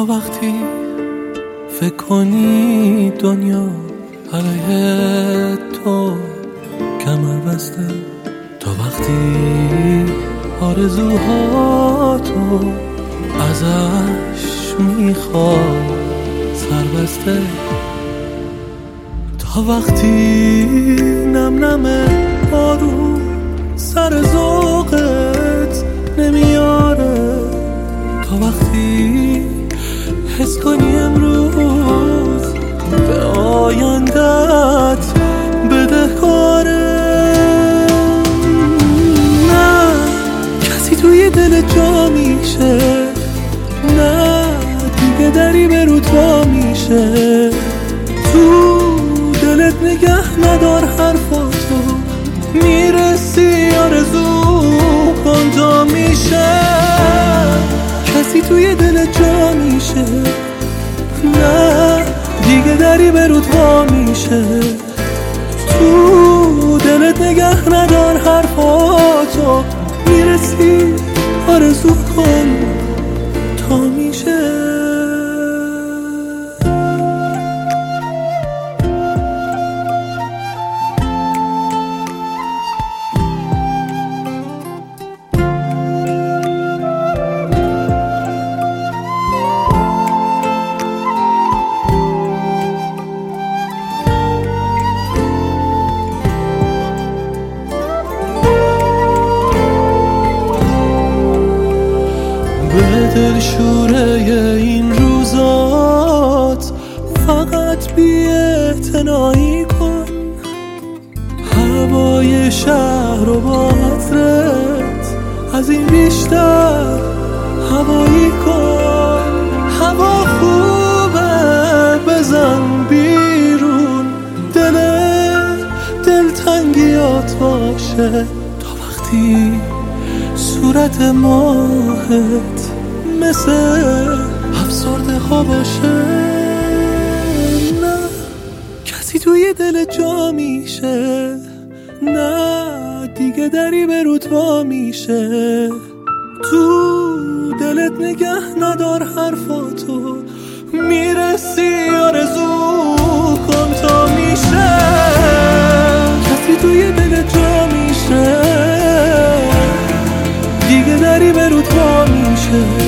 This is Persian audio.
تا وقتی فکر کنی دنیا علیه تو کمر بسته، تا وقتی آرزوهاتو ازش میخوای سر بسته، تا وقتی نم نم بارون سر ذوقت نمیاره، تا وقتی حس کنی امروز به آیندت بدهکاره. نه کسی توی دل جا میشه، نه دیگه دری به رو تا میشه، تو دلت نگه ندار حرفاتو، میرسی آرزو کن تا میشه. کسی توی دل جا میشه، نه دیگه دری به رود وا میشه، تو دلت نگه ندار حرفاتو، میرسی آرزو کن تا میشه. دلشوره این روزات فقط بی‌اعتنایی کن، هوای شهر رو با عطرت از این بیشتر هوایی کن. هوا خوبه بزن بیرون، دلتنگیات باشه، تا وقتی صورت ماهت مثل افسرده ها باشه. نه کسی توی دل جا میشه، نه دیگه دری به رود وا میشه، تو دلت نگه ندار حرفاتو، میرسی آرزو کن تا میشه. کسی توی دل جا میشه، دیگه دری به رود وا میشه،